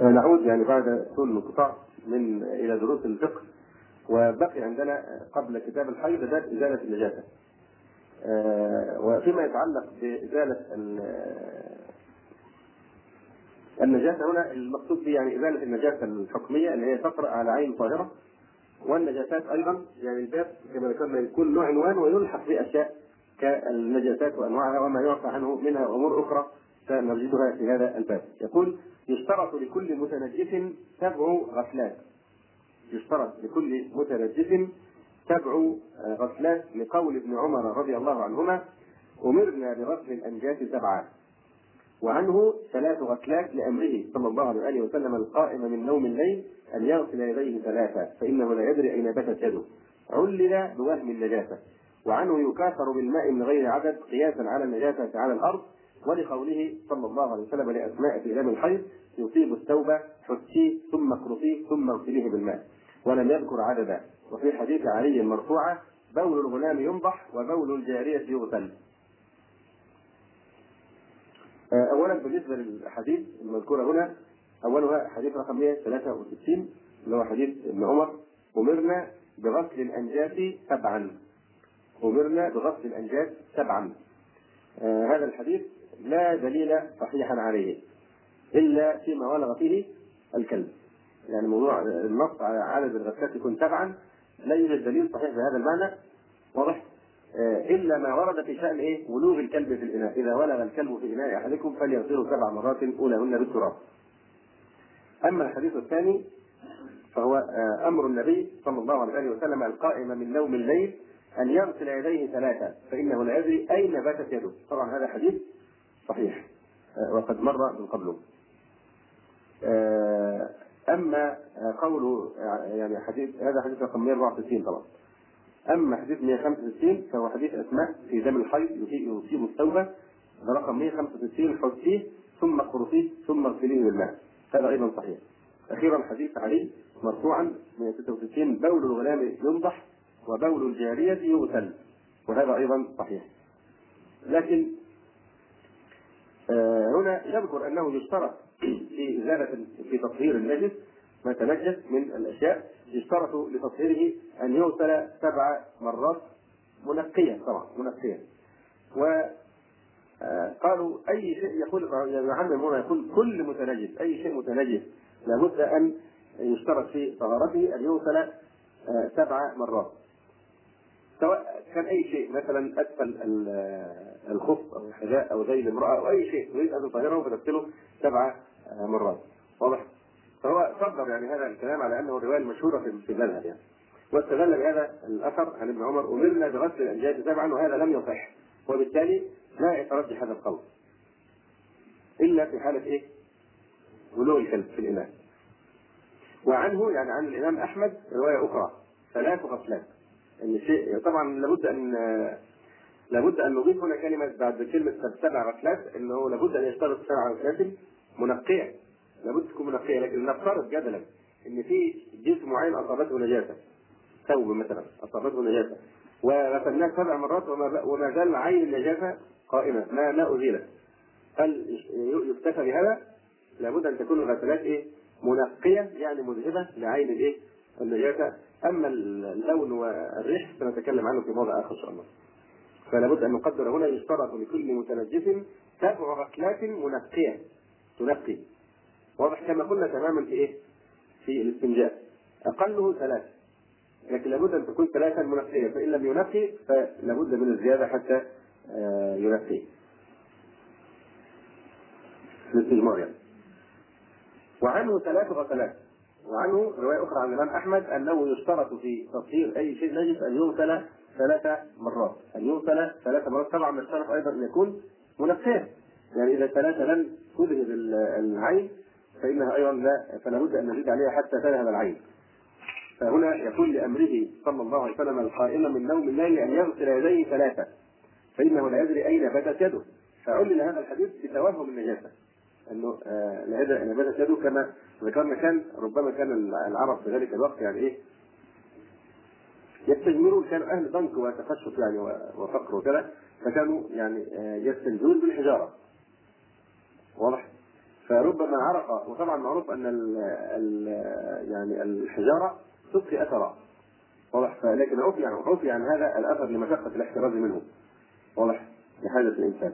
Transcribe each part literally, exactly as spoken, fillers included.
نعود يعني بعد طول الانقطاع من الى دروس الفقه، وبقي عندنا قبل كتاب الحيض باب ازاله النجاسه. وفيما يتعلق بازاله النجاسه هنا المقصود به يعني ازاله النجاسه الحكميه اللي هي تطرأ على عين طاهره، والنجاسات ايضا يعني الباب كما ذكرنا يكون له عنوان ويلحق باشياء كالنجاسات وانواعها وما يعفى عنه منها امور اخرى سنجدها في هذا الباب. يقول: يشترط لكل متنجس سبع غسلات. يشترط لكل متنجس سبع غسلات لقول ابن عمر رضي الله عنهما: أمرنا بغسل الأنجاس سبعا. وعنه ثلاث غسلات لأمره صلى الله عليه وسلم القائم من نوم الليل أن يغسل يديه ثلاثا فإنه لا يدري أين باتت يده، علل بوهم النجاسة. وعنه يكاثر بالماء من غير عدد قياسا على النجاسة على الأرض، ولقوله صلى الله عليه وسلم لأسماء في دم الحيض: يصيب الثوب حسيه ثم اقرصيه ثم اغسليه بالماء، ولم يذكر عددا. وفي حديث علي مرفوعة: بول الغلام ينضح وبول الجارية يغسل. أولا بالنسبة للحديث المذكورة هنا، أولها حديث رقم مئة وثلاثة وستين اللي هو حديث ابن عمر: أمرنا بغسل الأنجاس سبعا. أمرنا بغسل الأنجاس سبعا. آه هذا الحديث لا دليل صحيحا عليه إلا فيما ولغ فيه الكلب. يعني موضوع النص على عدد الغسلات يكون سبعا لا يوجد دليل صحيح بهذا المعنى، واضح؟ آه إلا ما ورد في شأن إيه؟ ولوغ الكلب في الإناء. إذا ولغ الكلب في إناء أحدكم فليغسله سبع مرات أولهن بالتراب. أما الحديث الثاني فهو آه أمر النبي صلى الله عليه وسلم القائم من نوم الليل أن يغسل يديه ثلاثة فإنه لا يدري أين باتت يده. طبعا هذا حديث صحيح آه وقد مر من قبله. آه أما قوله يعني حديث هذا حديث رقم مئة وأربعة وستين طبعا. أما حديث مئة وخمسة وستين فهو حديث أسماء في دم الحيض يصيب الثوب رقم مئة وخمسة وستين: حسيه ثم اقرصيه ثم اغسليه بالماء. هذا أيضا صحيح. أخيرا حديث علي مرفوعا مئة وستة وستين: بول الغلام ينضح وبول الجارية يغسل، وهذا أيضا صحيح. لكن آه هنا يذكر أنه يشترط في إزالة في تطهير النجس ما تنجس من الأشياء، يشترط لتطهيره أن يغسل سبع مرات منقيا، طبعا منقيا. وقالوا أي شيء يقول يعمم هنا يقول كل متنجس، أي شيء متنجس لابد أن يشترط في طهارته أن يغسل سبع مرات، سواء كان أي شيء مثلا أسفل الخف أو الحذاء أو ذيل المرأة أو أي شيء تريد أن تطهره فتغسله سبع مرات، واضح؟ فهو صدر يعني هذا الكلام على أنه الرواية المشهورة في المذهب يعني، واستدل بهذا الأثر عن ابن عمر: أمرنا بغسل الأنجاس سبعا، وهذا لم يصح، وبالتالي لا يترجح هذا القول إلا في حالة إيه؟ ولوغ الكلب في الإناء. وعنه يعني عن الإمام أحمد رواية أخرى: ثلاث غسلات. ان شيء طبعا لابد ان لابد ان نضيف هنا كلمه بعد كلمه سبع غسلات انه لابد ان يشترط سبع غسلات منقيه، لابد تكون منقيه. لكن نفترض جدلا ان في جسم معين اصابته نجاسه، ثوب مثلا اصابته نجاسه وغسلناه سبع مرات وما زال عين النجاسه قائمه ما ما ازيلت، هل يكتفى بهذا؟ لابد ان تكون الغسلات ايه؟ منقيه، يعني مذهبه لعين الايه؟ النجاسه. اما اللون والريح سنتكلم عنه في موضع اخر ان شاء الله. فلا بد ان نقدر هنا يشترط لكل متنجس سبع غسلات منقيه تنقي، واضح كما قلنا تماما في ايه؟ في الاستنجاء اقله ثلاث، لكن لابد ان تكون ثلاثا منقيه، فان لم ينقي فلا بد من الزياده حتى ينقي في الاستجمار يعني. وعنه ثلاث غسلات. وعنه رواية أخرى عن الإمام أحمد أنه يشترط في تطهير أي شيء نجس أن يغسل ثلاث مرات، أن يغسل ثلاث مرات. طبعا يشترط أيضا أن يكون منقيا، يعني إذا ثلاثة لم تذهب العين فإنها أيضا لا، فلا بد أن نزيد عليها حتى تذهب العين. فهنا يقول لأمره صلى الله عليه وسلم القائم من نوم الليل أن يغسل يديه ثلاثة فإنه لا يدري أين باتت يده، فعلل هذا الحديث بتوهم النجاسة، انه لا يدري ان باتت يده كما ذكرنا. كان ربما كان العرب في ذلك الوقت يعني ايه؟ يستجمرون، كانوا اهل ضنك وتفشف يعني وفقر وكذا، فكانوا يعني يستنجون بالحجاره، واضح؟ فربما عرق، وطبعا معروف ان ال ال يعني الحجاره تبقي اثرا، واضح، لكن عفي عن عفي عن هذا الاثر لمشقه الاحتراز منه، واضح، لحاجه الانسان.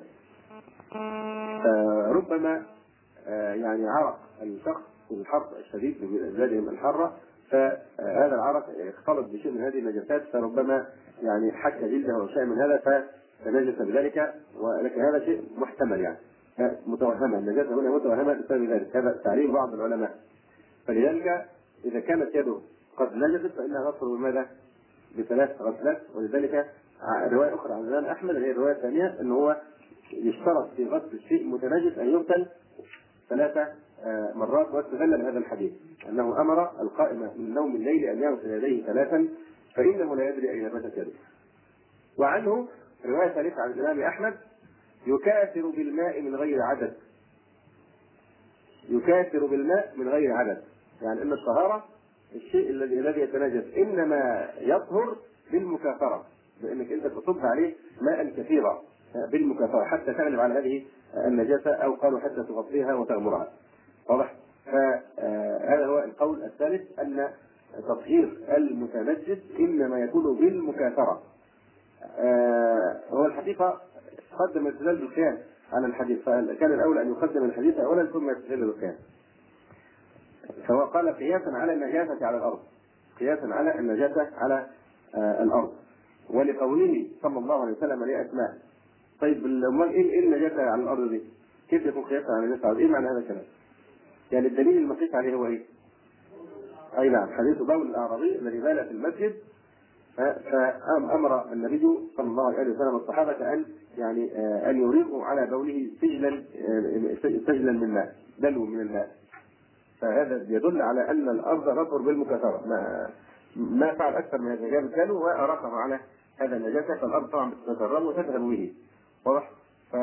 فربما يعني عرق الشخص في الحر الشديد ببلادهم الحاره، فهذا العرق اختلط بشيء من هذه النجاسات، فربما يعني حك جلده او شيء من هذا فنجس بذلك، ولكن هذا شيء محتمل يعني متوهمه، النجاسه هنا متوهمه بسبب ذلك، هذا تعليل بعض العلماء. فلذلك اذا كانت يده قد نجست فانها تغسل بماذا؟ بثلاث غسلات. ولذلك روايه اخرى عن الامام احمد، هي الروايه الثانيه، ان هو يشترط في غسل الشيء متنجس ان يغسل ثلاث مرات، واستدل بهذا الحديث انه امر القائم من نوم الليل ان يغسل يديه ثلاثا فانه لا يدري اين باتت يده. وعنه روايه ثالثه عن الامام احمد، يكاثر بالماء من غير عدد، يكاثر بالماء من غير عدد، يعني ان الطهاره الشيء الذي الذي يتنجس انما يطهر بالمكاثره، بانك انت تصب عليه ماء كثيرا بالمكاثره حتى تغلب على هذه النجاسه، او قالوا حتى تغطيها وتغمرها، واضح. فهذا هو القول الثالث، ان تطهير المتنجس انما يكون بالمكاثره. هو الحقيقه قدم الاستدلال بالقياس على الحديث، فكان الاولى ان يقدم الحديث اولا ثم يستدل بالقياس. فهو قال قياسا على النجاسه على الارض، قياسا على النجاسه على الارض. ولقوله صلى الله عليه وسلم لأسماء، طيب امال ايه النجاسه على الارض دي؟ كيف يكون قياسا على النجاسه على الارض؟ ايه معنى هذا الكلام؟ يعني الدليل المقيس عليه هو ايه؟ اي نعم، حديث بول الاعرابي الذي بال في المسجد، فامر النبي صلى الله عليه وسلم الصحابه ان يعني ان يريقوا على بوله سجلا سجلا من ماء، دلو من الماء. فهذا يدل على ان الارض تطهر بالمكاثره، ما ما فعل اكثر من هذا، جاب الدلو وارقه على هذا النجاسه، فالارض طبعا تتكرر وتذهب به، واضح. ف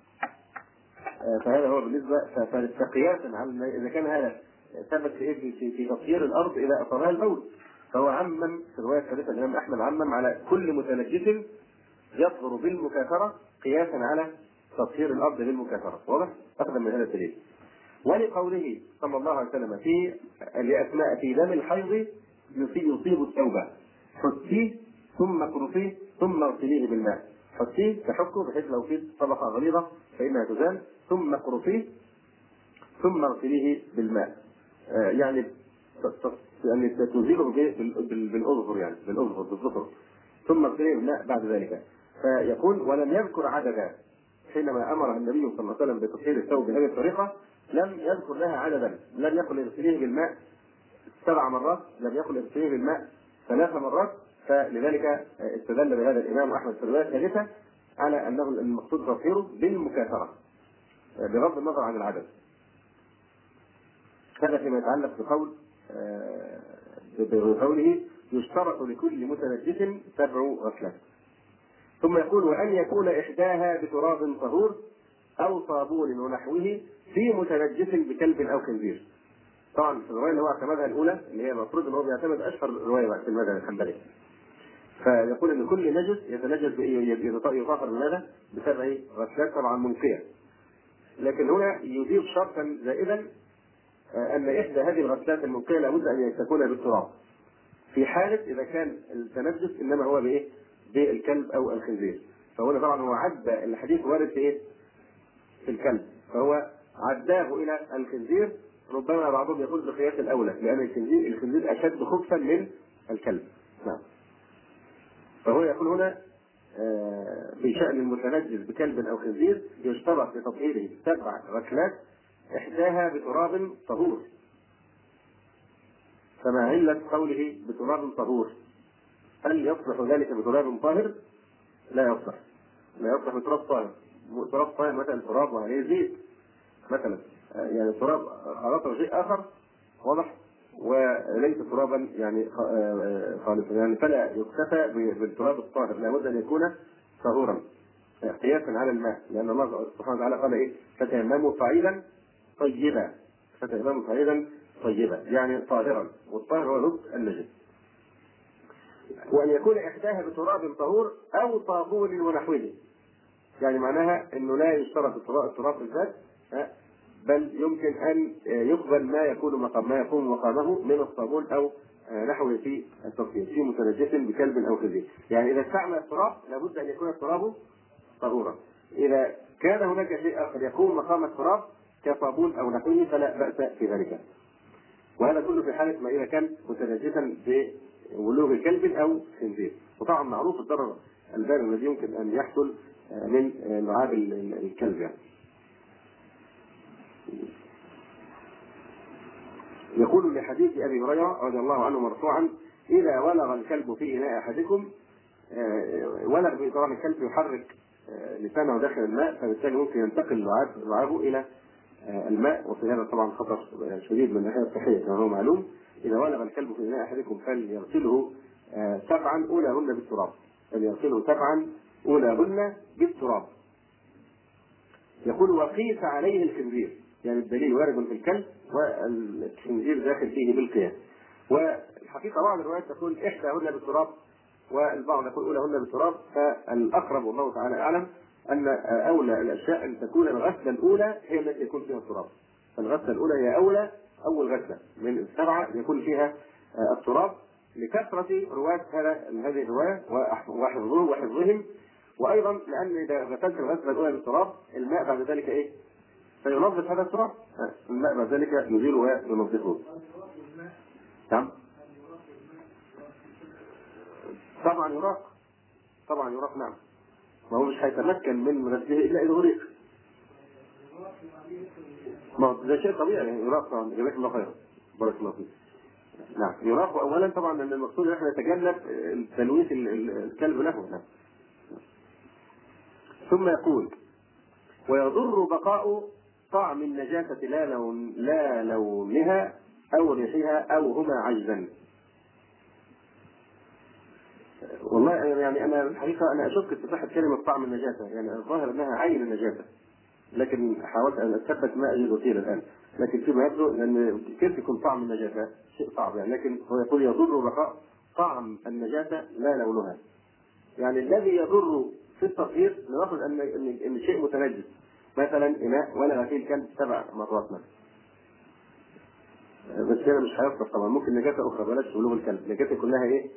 فهذا هو بالنسبه فقياسا على اذا كان هذا ثبت في في في تطهير الارض اذا اصابها البول، فهو عمم في الروايه الثالثه الامام احمد عمم على كل متنجس يطهر بالمكاثره قياسا على تطهير الارض بالمكاثره، واضح؟ اخذا من هذا الدليل. ولقوله صلى الله عليه وسلم في لأسماء في دم الحيض يصيب الثوب حسيه ثم اقرصيه ثم اغسليه بالماء، حسيه تحكه بحيث لو في طبقه غليظه فانها تزال، ثم اقرصيه ثم اغسليه بالماء، آه يعني يعني تزيله بالاظفر، يعني بالاظفر بالظفر، ثم اغسليه بالماء بعد ذلك. فيقول ولم يذكر عددا، حينما امر النبي صلى الله عليه وسلم بتطهير الثوب بهذه الطريقه لم يذكر لها عددا، لم يقل اغسليه بالماء سبع مرات، لم يقل اغسليه بالماء ثلاث مرات. فلذلك استدل بهذا الامام احمد في الروايه الثالثه على انه المقصود تطهيره بالمكاثره بغض النظر عن العدد. هذا فيما يتعلق بقول بقوله يشترط لكل متنجس سبع غسلات. ثم يقول وان يكون احداها بتراب طهور او صابون ونحوه في متنجس بكلب او خنزير. طبعا في الروايه اللي هو اعتمدها الاولى اللي هي المفروض ان هو بيعتمد اشهر روايه في المذهب الحنبلي، فيقول ان كل نجس يتنجس يطهر بماذا؟ بسبع غسلات طبعا منقيه. لكن هنا يضيف شرطا زائدا ان احدى هذه الغسلات المنقيه لابد ان تكون بالتراب، في حاله اذا كان التنجس انما هو بايه؟ بالكلب او الخنزير. فهنا طبعا هو عدى الحديث وارد في ايه؟ في الكلب، فهو عداه الى الخنزير، ربما بعضهم يقول بقياس الاولى لان الخنزير الخنزير اشد خبثا من الكلب. نعم. فهو يقول هنا في شأن المتنجس بكلب او خنزير يشترط لتطهيره سبع غسلات احداها بتراب طهور. فما علة قوله بتراب طهور؟ هل يصلح ذلك بتراب طاهر؟ لا يصلح، لا يصلح بتراب طاهر. تراب طاهر مثلا تراب وعليه زيت مثلا، يعني تراب خلطه شيء اخر، واضح، وليس ترابا يعني خالصا، يعني فلا يكتفى بالتراب الطاهر، لابد ان يكون طهورا قياسا على الماء، لان الله سبحانه وتعالى قال ايه؟ فتيمموا صعيدا طيبا، فتيمموا صعيدا طيبا يعني طاهرا، والطاهر هو ضد النجس. وان يكون احداها بتراب طهور او طابون ونحوه، يعني معناها انه لا يشترط التراب بالذات، بل يمكن أن يقبل ما يكون مقام ما يقوم مقامه من الصابون أو نحوه في التطهير في متنجس بكلب أو خنزير. يعني إذا استعمل التراب لابد أن يكون التراب طهورا. إذا كان هناك شيء آخر يقوم مقام التراب كصابون أو نحوه فلا بأس في ذلك. وهذا كله في حالة ما إذا كان متنجسا بولوغ كلب أو خنزير. وطبعا معروف الضرر البارد الذي يمكن أن يحصل من لعاب الكلب. يعني يقول لحديث أبي هريرة رضي الله عنه مرفوعا: إذا ولغ الكلب في إناء أحدكم، ولغ طبعا الكلب يحرك لسانه داخل الماء، فبالتالي ممكن ينتقل لعابه إلى الماء، وفي هذا طبعا خطر شديد من الناحية الصحية كما هو معلوم. إذا ولغ الكلب في إناء أحدكم فليغسله سبعا أولاهن بالتراب، فليغسله سبعا أولاهن بالتراب. يقول: وقيس عليه الخنزير، يعني الدليل وارد في الكلب والخنزير داخل فيه بالقياس. والحقيقة بعض الروايات تقول إحداهن بالتراب والبعض يقول أولاهن بالتراب، فالأقرب والله تعالى أعلم أن أولى الأشياء أن تكون الغسلة الأولى هي التي يكون فيها التراب. فالغسلة الأولى هي أولى، أول غسلة من السبعة يكون فيها التراب، لكثرة رواة هذه الرواية وحفظهم وحفظهم وأيضا لأن إذا غسلت الغسلة الأولى بالتراب الماء بعد ذلك إيه؟ فينظف هذا التراب، الماء بعد ذلك يزيله وينظفه. نعم طبعا يراق، طبعا يراق. نعم، ما هو مش هيتمكن من غسله إلا إذا غرق. ما هو ده شيء طبيعي، يعني يراق طبعا. جزاك الله خيرا، بارك الله فيك. نعم يراق أولا طبعا، أن المقصود أن احنا نتجنب تلويث الكلب له. نعم. ثم يقول: ويضر بقاء طعم النجاسة لا لون لا لونها أو ريحها أو هما عجزا. والله يعني أنا الحقيقة أنا أشك في صحة كلمة طعم النجاسة، يعني الظاهر أنها عين النجاسة، لكن حاولت أن أثبت ما أجد وسيلة الآن، لكن فيما يبدو أن كيف يكون طعم النجاسة شيء صعب يعني. لكن هو يقول: يضر بقاء طعم النجاسة لا لونها، يعني الذي يضر في التطهير لنفرض أن أن شيء متنجس، مثلا إناء ولغ فيه الكلب سبع مرات مثلا، بس كده مش هيصرف طبعا، ممكن نجاسة أخرى بلاش ولوغ الكلب، نجاسة كلها إيه؟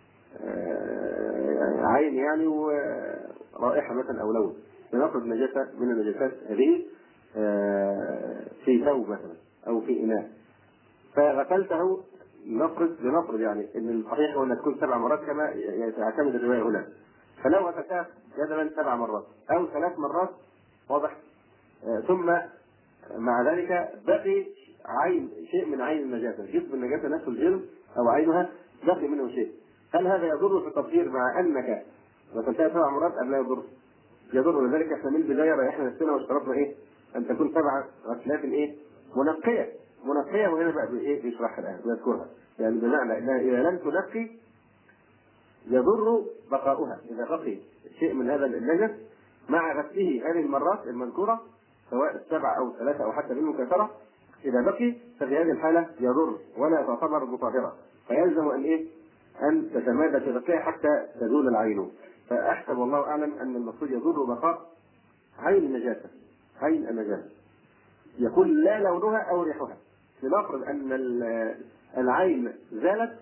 آه عين يعني ورائحة مثلا أو لون. لنفرض نجاسة من النجاسات هذه آه في ثوب مثلا أو في إناء، فغسلته، نفرض لنفرض يعني إن الصحيح هو أن تكون سبع مرات كما يعتمد الرواية هنا، فلو غسلتها جدلا سبع مرات أو ثلاث مرات واضح، آه ثم مع ذلك بقي عين شيء من عين النجاسة، جسم النجاسة نفسه الجلد أو عينها بقي منه شيء، هل هذا يضر في التطهير مع أنك غسلتها سبع مرات أم لا يضر؟ يضر. لذلك احنا من البداية ريحنا نفسنا واشترطنا إيه؟ أن تكون سبع غسلات إيه؟ منقية، منقية. وهنا بقى بإيه؟ بيشرحها الآن ويذكرها، يعني بمعنى أنها إذا لم تنقي يضر بقاؤها، إذا بقي شيء من هذا النجس مع غسله هذه المرات المذكورة سواء السبع أو ثلاثة أو حتى بالمكاثرة، إذا بقي ففي هذه الحالة يضر ولا تعتبر مطهرة، فيلزم أن إيه؟ أن تتمادى في غسلها حتى تزول العين. فأحسب والله أعلم أن المقصود يضر بقاء عين النجاسة، عين النجاسة. يقول: لا لونها أو ريحها. لنفرض أن العين زالت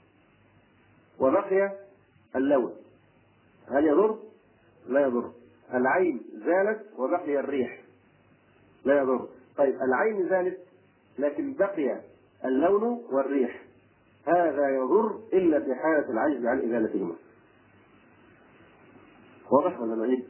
وبقي اللون، هل يضر؟ لا يضر. العين زالت وبقي الريح، لا يضر. طيب العين زالت لكن بقي اللون والريح، هذا يضر إلا في حالة العجز عن إزالتهما. واضح ولا نعيد؟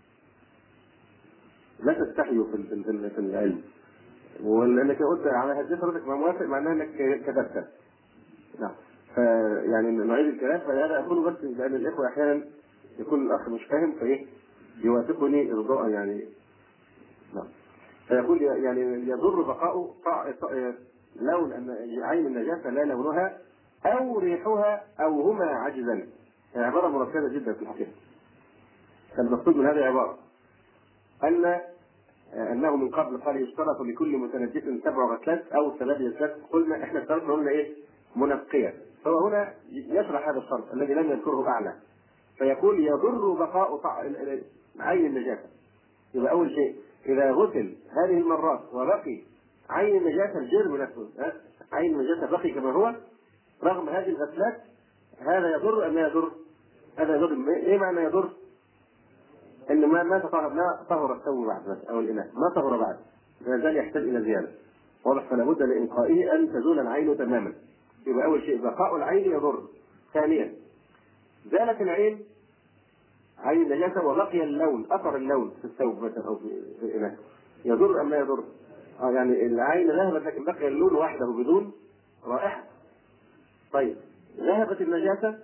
لا تستحيوا في في في العلم، ولأنك قلت على هذه حضرتك ما موافق معناها أنك كذبت. نعم. فيعني نعيد الكلام، فهذا أقول بس لأن الإخوة أحيانا يكون الأخ مش فاهم فإيه يوافقني إرضاء يعني. نعم. فيقول يعني يضر بقاء لون أن عين النجاسة لا لونها أو ريحها أو هما عجزا. يعني عبارة مركزة جدا في الحقيقة. المقصود من هذه العبارة أن أنه من قبل قال يشترط لكل متنجس سبع غسلات أو ثلاث غسلات، قلنا إحنا اشترطنا قلنا إيه؟ منقية. فهو هنا يشرح هذا الشرط الذي لم يذكره أعلى، فيقول: يضر بقاء عين النجاسة. يبقى أول شيء إذا غسل هذه المرات وبقي عين النجاسة الجرم نفسه، عين النجاسة بقي كما هو رغم هذه الغسلات، هذا يضر أم لا يضر؟ هذا يضر. إيه معنى يضر؟ إن ما ما تطهر ما طهر الثوب بعد أو الإناء ما طهر بعد، ما زال يحتاج إلى زيادة. واضح؟ فلا بد لإنقائه أن تزول العين تماما. يبقى أول شيء بقاء العين يضر. ثانيا زالت العين عين النجاسة وبقي اللون، أثر اللون في الثوب مثلا أو في الإناء، يضر أم لا يضر؟ آه يعني العين ذهبت لكن بقي اللون وحده بدون رائحة. طيب ذهبت النجاسة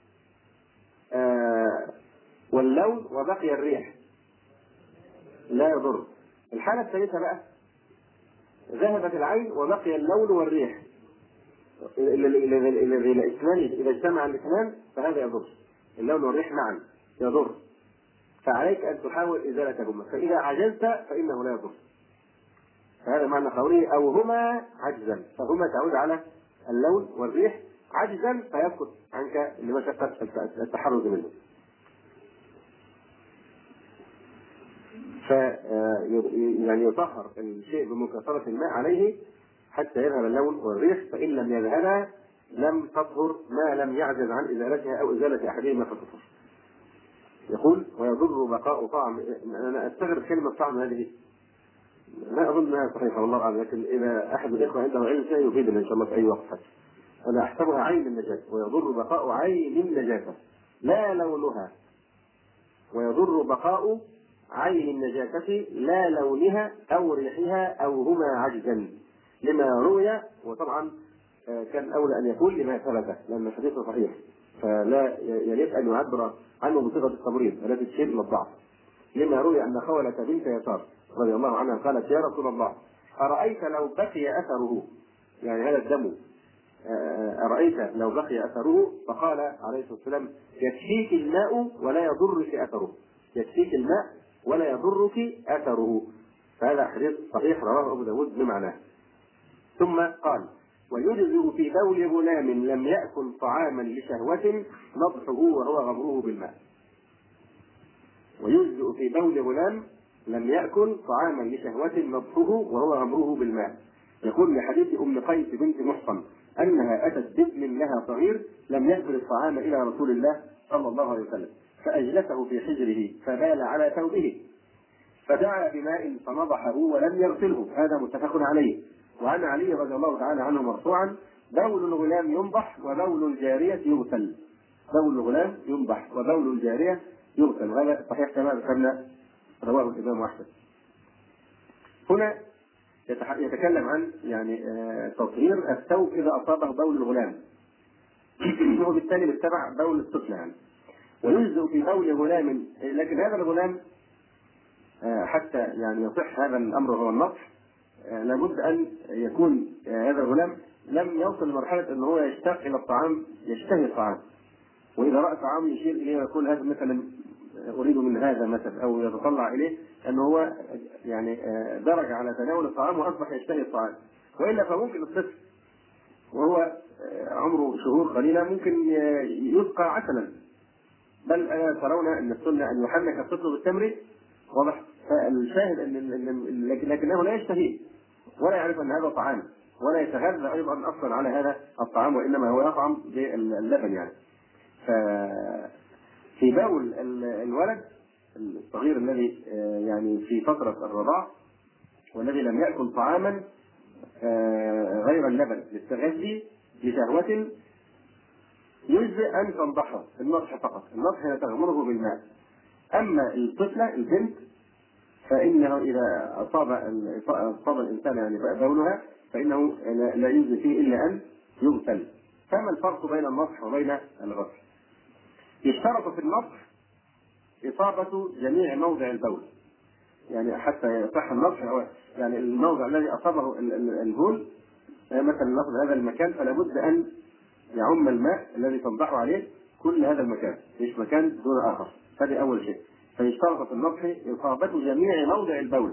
آه واللون وبقي الريح، لا يضر. الحالة الثالثة بقى ذهبت العين وبقي اللون والريح، الاثنان إذا اجتمع الاثنان فهذا يضر، اللون والريح معا يضر، فعليك أن تحاول إزالتهما، فإذا عجزت فإنه لا يضر. فهذا معنى قوله أو هما عجزا، فهما تعود على اللون والريح، عجزا فيسقط عنك لمشقة التحرز منه. ف يعني يطهر الشيء بمكاثرة الماء عليه حتى يذهب اللون والريح، فإن لم يذهبها لم تطهر ما لم يعجز عن إزالتها أو إزالة أحدهما فتطهر. يقول ويضر بقاء طعم. أنا أستغرب كلمة طعم هذه، لا أظن أنها صحيحة والله أعلم، لكن إذا أحد الإخوة عنده علم فيها يفيدنا إن شاء الله في أي وقت. أنا أحسبها عين النجاسة، ويضر بقاء عين النجاسة لا لونها، ويضر بقاء عين النجاسة لا لونها أو ريحها أو هما عجزا لما روي. وطبعا كان أولى أن يقول لما ثبت لأن الحديث صحيح، فلا يليق أن يعبر عنه بصيغة التمريض التي تشير إلى الضعف. لما روي أن خولة بنت يسار رضي الله عنها قالت يا رسول الله أرأيت لو بقي أثره، يعني هذا الدم، أرأيت لو بقي أثره؟ فقال عليه الصلاة والسلام يكفيك الماء ولا يضرك أثره، يكفيك الماء ولا يضرك أثره. فهذا حديث صحيح رواه أبو داود بمعناه. ثم قال ويجزئ في بول غلام لم يأكل طعاما لشهوة نضحه وهو غمره بالماء. ويجزئ في بول غلام لم يأكل طعاما لشهوة نضحه وهو غمره بالماء. يقول لحديث أم قيس بنت محصن أنها أتت بابن لها صغير لم يأكل الطعام إلى رسول الله صلى الله عليه وسلم فأجلسه في حجره فبال على ثوبه فدعا بماء فنضحه ولم يغسله. هذا متفق عليه. وعن علي رضي الله تعالى عنه مرفوعا بول الغلام ينضح وبول الجارية يغسل، بول الغلام ينضح وبول الجارية يغسل. هذا صحيح كما ذكرنا رواه الإمام أحمد. هنا يتكلم عن يعني تطهير الثوب إذا أصابه بول الغلام وبالتالي بالتبع بول الطفل يعني. ويجزئ في بول غلام، لكن هذا الغلام حتى يعني يصح هذا الأمر وهو النضح لابد أن يكون هذا الغلام لم يوصل لمرحلة أنه هو يشتاق إلى الطعام، يشتهي الطعام، وإذا رأى طعام يشير إليه ويقول هذا مثلا أريد من هذا مثلا، أو يتطلع إليه أنه هو يعني درج على تناول الطعام وأصبح يشتهي الطعام. وإلا فممكن الطفل وهو عمره شهور قليلة ممكن يبقى عسلا، بل ألا ترون أن السنة أن يحنك الطفل بالتمر؟ واضح؟ فالشاهد أن لكنه لا يشتهي ولا يعرف أن هذا طعام ولا يتغذى أيضا أصلا على هذا الطعام، وإنما هو يطعم باللبن يعني. ففي بول الولد الصغير الذي يعني في فترة الرضاع والذي لم يأكل طعاما غير اللبن للتغذي بشهوة يجزئ أن تنضحه النضح فقط، النضح تغمره بالماء. أما الطفلة البنت فإنه إذا أصاب أصاب الإنسان يعني بولها فإنه لا يجزي فيه إلا أن يغسل. فما الفرق بين النضح وبين الغسل؟ يشترط في النضح إصابة جميع موضع البول، يعني حتى يصح النضح هو يعني الموضع الذي أصابه البول مثلا نأخذ هذا المكان فلا بد أن يعم الماء الذي تنضح عليه كل هذا المكان، مش مكان دون آخر. هذه أول شيء. فيشترط في النضح إصابة جميع موضع البول،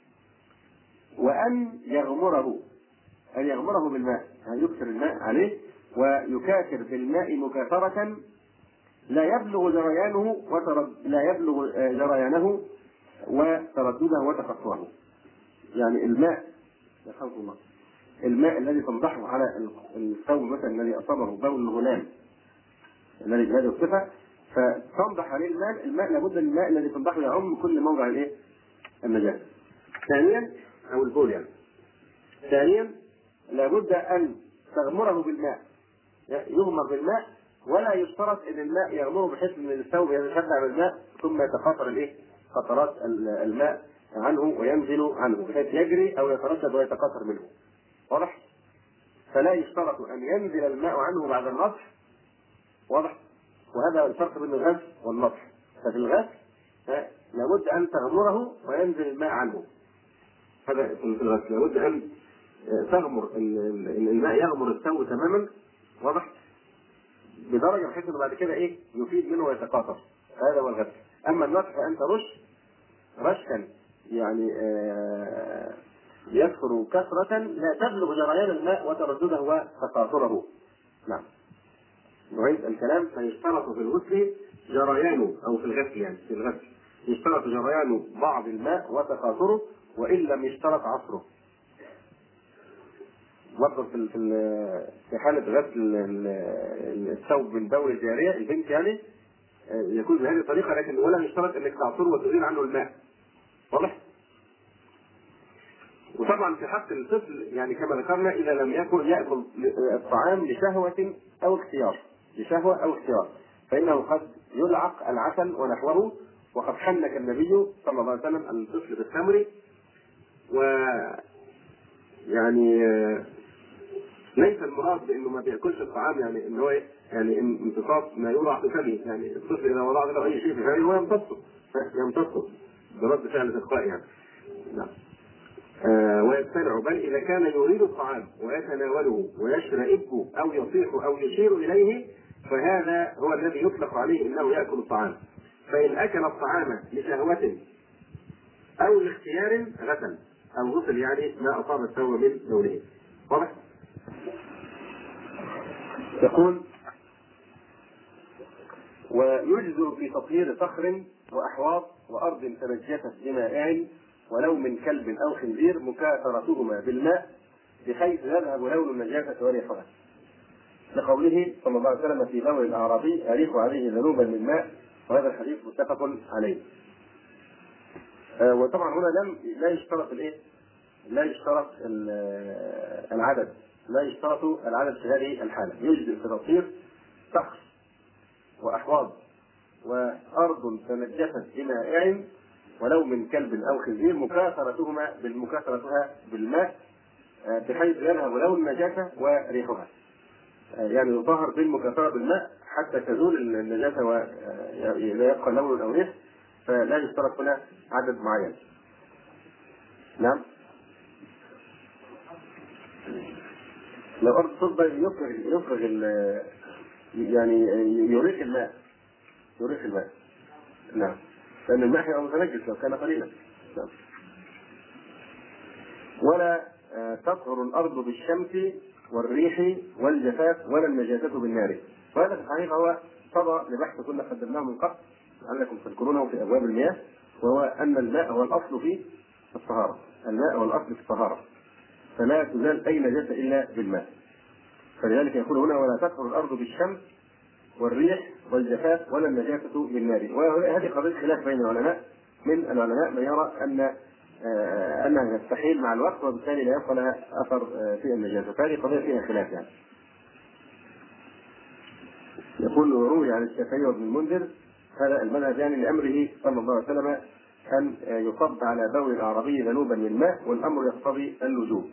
وأن يغمره أن يغمره بالماء، أن يكثر الماء عليه ويكاثر بالماء مكاثرة لا يبلغ جريانه وترد لا يبلغ جريانه وتردده وتقطعه. يعني الماء يرحمك الله، الماء الذي تنضحه على الثوب مثلا الذي اصابه بول الغلام الذي بهذه الصفه، فتنضح عليه الماء، الماء لابد من الماء الذي تنضحه يعم كل موضع الايه؟ النجاسه. ثانيا او البول يعني. ثانيا لابد ان تغمره بالماء، يغمر بالماء، ولا يشترط ان الماء يغمره بحيث ان الثوب يتشبع بالماء ثم يتقاطر الايه؟ قطرات الماء عنه وينزل عنه بحيث يجري او يتردد ويتقاطر منه. واضح؟ فلا يشترط ان ينزل الماء عنه بعد النضح. واضح؟ وهذا الفرق بين الغسل والنضح. ففي الغسل لابد ان تغمره وينزل الماء عنه. هذا في الغسل لابد ان تغمر الماء، يغمر الثوب تماما. واضح؟ بدرجه بحيث انه بعد كده ايه؟ يفيد منه ويتقاطر. هذا هو الغسل. اما النضح فانت رش رشا يعني آه يكثر كثرة لا تبلغ جريان الماء وتردده وتقاطره. نعم. نعيد الكلام. فيشترط في الغسل جريانه او في الغسل يعني في الغسل يشترط جريان بعض الماء وتقاطره، وان لم يشترط عصره. برضه في في حالة غسل الثوب من بول الجارية البنت يعني يكون بهذه الطريقة، لكن ولا يشترط انك تعصره وتزيل عنه الماء. واضح؟ وطبعا في حق الطفل يعني كما ذكرنا اذا لم يكن ياكل الطعام لشهوة او اختيار، لشهوة او اختيار، فانه قد يلعق العسل ونحوه، وقد حنك النبي صلى الله عليه وسلم الطفل بالتمر. و يعني ليس المراد بانه ما بياكلش الطعام يعني ان هو يعني امتصاص ما يوضع في فمه، يعني الطفل اذا وضع له اي شيء في فمه هو يمتصه يمتصه برد فعل تلقائي يعني. نعم. آه ويبتلع، بل اذا كان يريد الطعام ويتناوله ويشرئبه او يصيح او يشير اليه فهذا هو الذي يطلق عليه انه ياكل الطعام. فان اكل الطعام لشهوة او لاختيار غسل او غسل يعني ما اصاب الثوب من لونه. واضح؟ يقول ويجزء في تطهير صخر واحواض وارض تنجست بمائع ولو من كلب او خنزير مكاثرتهما بالماء بحيث يذهب لون النجاسه وريحها، لقوله صلى الله عليه وسلم في بول الاعرابي اريق عليه ذنوبا من ماء، وهذا الحديث متفق عليه. آه وطبعا هنا لم لا يشترط الايه؟ لا يشترط العدد، لا يشترط العدد في هذه الحاله. يجزئ في تطهير صخر واحواض وارض تنجست بمائع ولو من كلب او خنزير مكاثرتهما بالمكاثرتها بالماء بحيث يذهب لون النجاسه وريحها. يعني يطهر بالمكاثره بالماء حتى تزول النجاسه ولا يبقى لون او ريح، فلا يشترط هنا عدد معين. نعم. لو ارض صلبه يفرغ يفرغ يعني يريق الماء يريق الماء. نعم. لأن الماء هيبقى متنجس لو كان قليلا. نعم. ولا تطهر الأرض بالشمس والريح والجفاف ولا النجاسة بالنار. وهذا في الحقيقة هو صدى لبحث كنا قدمناه من قبل لعلكم تذكرونه في أبواب المياه، وهو أن الماء هو الأصل في الطهارة. الماء هو الأصل في الطهارة، فلا تزال أي نجاسة إلا بالماء. فلذلك يقول هنا ولا تطهر الأرض بالشمس والريح والجفاف ولا النجاسة بالنار. وهذه قضية خلاف بين العلماء، من العلماء من يرى أن آه أنها تستحيل مع الوقت وبالتالي لا يبقى لها أثر آه في النجاسة. فهذه قضية فيها خلاف يعني. يقول روي عن الشافعي وابن المنذر هذا المذهب يعني لأمره صلى الله عليه وسلم أن آه يصب على بول الأعرابي ذنوبا من ماء، والأمر يقتضي اللزوم.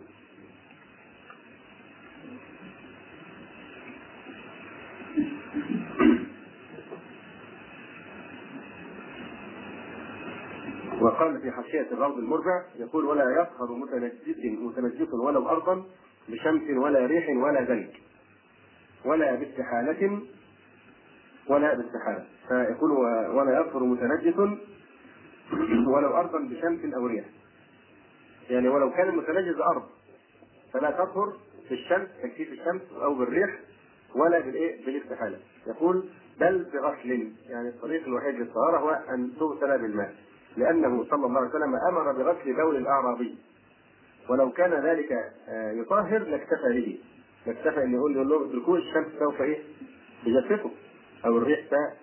وقال في حاشية الروض المربع يقول ولا يطهر متنجس متنجس ولو أرضا بشمس ولا ريح ولا ذلك ولا باستحالة ولا باستحالة. فيقول ولا يطهر متنجس ولو أرضا بشمس أو ريح، يعني ولو كان المتنجس أرض فلا تطهر بالشمس تكفيف الشمس أو بالريح ولا بالإيه بالاستحالة. يقول بل بغسل، يعني الطريق الوحيد للطهارة هو أن تغسل بالماء. لأنه صلى الله عليه وسلم أمر بغسل بول الأعرابي، ولو كان ذلك يطهر لاكتفى به، لاكتفى أن يقول له اتركوه الشمس سوف إيه تجففه أو الريح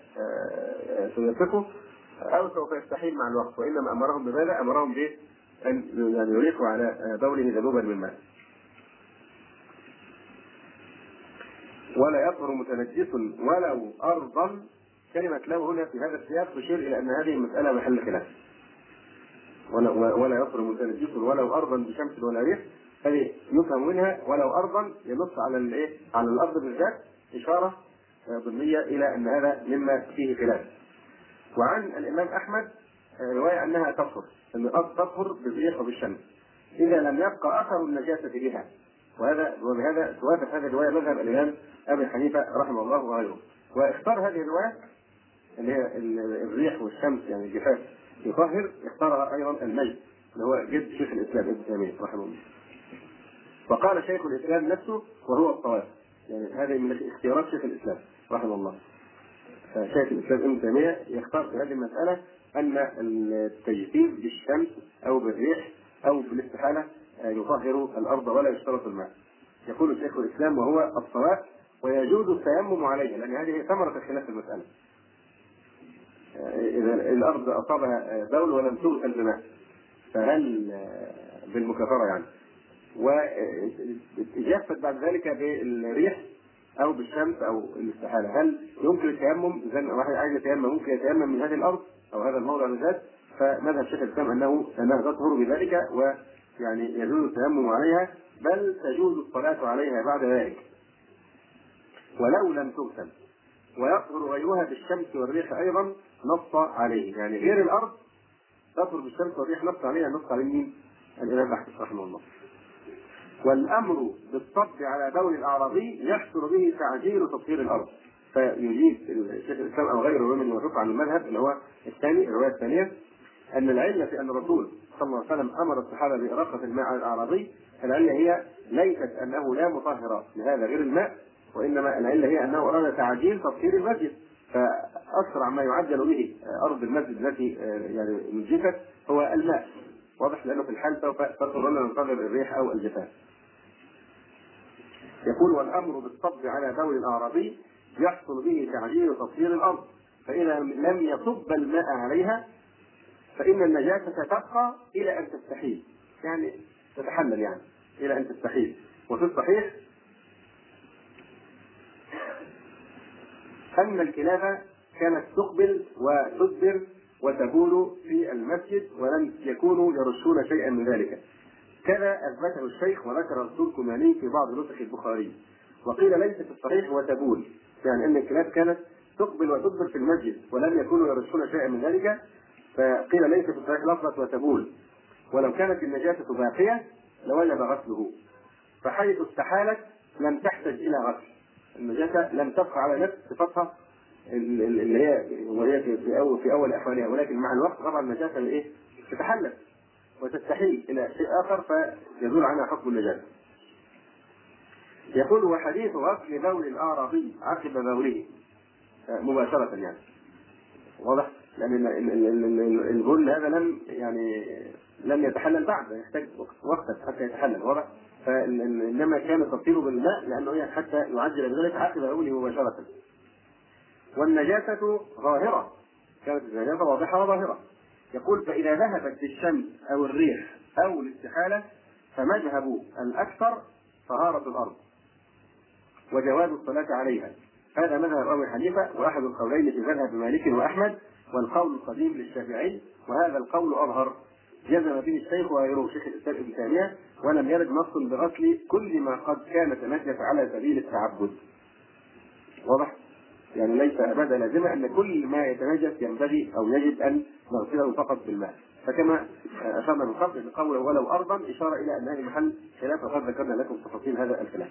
تجففه أو سوف يستحيل مع الوقت، وإنما أمرهم بماذا؟ أمرهم به أن يعني يريقوا على بوله ذنوبا من ماء. ولا يطهر متنجس ولو أرضا، كلمة لو هنا في هذا السياق تشير إلى أن هذه المسألة محل خلاف. ولا, ولا يطهر متنجس ولو أرضا بشمس ولا ريح، هذه يفهم منها ولو أرضا ينص على الإيه؟ على الأرض بالذات، إشارة ضمنية إلى أن هذا مما فيه خلاف. وعن الإمام أحمد رواية أنها تطهر، أن الأرض تطهر بالريح وبالشمس إذا لم يبقى أثر النجاسة بها، وهذا وبهذا توافق هذه الرواية مذهب الإمام أبي حنيفة رحمه الله وغيره. واختار هذه الرواية اللي هي الريح والشمس يعني الجفاف يطهر، اختارها أيضا المجد اللي هو جد شيخ الإسلام ابن تيمية رحمه الله. وقال شيخ الإسلام نفسه وهو الصواب، يعني هذه من اختيارات شيخ الإسلام رحمه الله. شيخ الإسلام ابن تيمية يختار في هذه المسألة أن التجفيف بالشمس أو بالريح أو بالاستحالة يطهر الأرض ولا يشترط الماء. يقول شيخ الإسلام وهو الصواب، ويجوز التيمم عليه، لأن هذه ثمرة الخلاف في المسألة. إذا الأرض أصابها بول ولم تغسل بماء فهل بالمكافرة يعني، وجفت بعد ذلك بالريح أو بالشمس أو الاستحالة، هل يمكن التيمم؟ إذا واحد عايز يتيمم ممكن يتيمم من هذه الأرض أو هذا الموضع بالذات؟ فمذهب شيخ الإسلام أنه أنها تطهر بذلك، ويعني يجوز التيمم عليها، بل تجوز الصلاة عليها بعد ذلك ولو لم تغسل. ويطهر غيرها بالشمس والريح أيضا نص عليه، يعني غير الأرض تطهر بالشمس والريح نص عليها، نص عليه مين؟ الإمام أحمد رحمه الله. والأمر بالصب على بول الأعرابي يحصل به تعجيل تطهير الأرض. فيجيب الشيخ الإسلام أو غيره من يوافق عن المذهب اللي هو الثاني، الرواية الثانية، أن العلة في أن الرسول صلى الله عليه وسلم أمر الصحابة بإراقة الماء على الأعرابي، العلة هي ليست أنه لا مطهر لهذا غير الماء، وإنما العلة هي أنه أراد تعجيل تطهير المسجد، فأسرع ما يعجل به أرض المسجد التي يعني نجست هو الماء، واضح، لأنه في الحال سوف تضطر لنا ننتظر الريح أو الجفاف. يقول والأمر بالصب على بول الأعرابي يحصل به تعجيل تطهير الأرض، فإذا لم يصب الماء عليها فإن النجاسة تبقى إلى أن تستحيل، يعني تتحلل يعني إلى أن تستحيل. وفي الصحيح أن الكلاب كانت تقبل وتدبر وتبول في المسجد ولم يكونوا يرشون شيئا من ذلك، كذا أثبته الشيخ وذكر التركماني في بعض نسخ البخاري. وقيل ليس في الصحيح وتبول، يعني أن الكلاب كانت تقبل وتدبر في المسجد ولم يكونوا يرشون شيئا من ذلك، فقيل ليس في الصحيح لفظة وتبول. ولو كانت النجاسة باقية لوجب غسله، فحيث استحالت لم تحتج إلى غسل، النجاسة لم تبقى على نفس صفتها اللي هي وهي في أول في أول أحوالها، ولكن مع الوقت طبعا النجاسة إيه تتحلل وتستحيل إلى شيء آخر فيزول عنها حكم النجاسة. يقول وحديث غسل بول الأعرابي عقب بوله مباشرة، يعني واضح، لأن البول هذا لم يعني لم يتحلل بعد، يحتاج وقتا حتى يتحلل، واضح، فإنما كان تطهيره بالماء لأنه حتى يعجل بذلك عقب بوله مباشرة. والنجاسة ظاهرة، كانت النجاسة واضحة وظاهرة. يقول فإذا ذهبت بالشمس أو الريح أو الاستحالة فمذهب الأكثر طهارة الأرض وجواز الصلاة عليها، هذا مذهب أبي حنيفة وأحد القولين في مذهب مالك وأحمد، والقول القديم للشافعي، وهذا القول أظهر، جزم به الشيخ وغيره شيخ الإسلام ابن تيمية، ولم يرد نص بغسل كل ما قد كان تنجس على سبيل التعبد، واضح، يعني ليس أبدا لازمة أن كل ما يتنجس ينبغي أو يجب أن نغسله فقط بالماء، فكما أشرنا من قبل أن قوله ولو أرضا إشارة إلى أن هذه محل خلاف، وقد ذكرنا لكم تفاصيل هذا الخلاف.